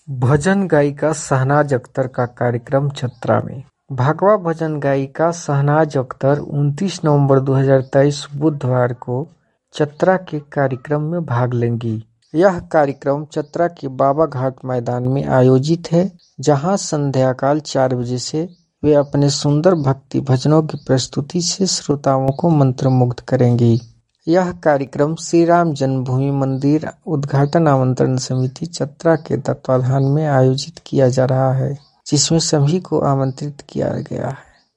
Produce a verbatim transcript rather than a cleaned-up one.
भजन गायिका शहनाज अख्तर का कार्यक्रम चतरा में। भगवा भजन गायिका शहनाज अख्तर उनतीस नवंबर दो हज़ार तेईस बुधवार को चतरा के कार्यक्रम में भाग लेंगी। यह कार्यक्रम चतरा के बाबा घाट मैदान में आयोजित है, जहां संध्याकाल चार बजे से वे अपने सुंदर भक्ति भजनों की प्रस्तुति से श्रोताओं को मंत्रमुग्ध करेंगी। यह कार्यक्रम श्री राम जन्मभूमि मंदिर उद्घाटन आमंत्रण समिति चतरा के तत्वाधान में आयोजित किया जा रहा है, जिसमें सभी को आमंत्रित किया गया है।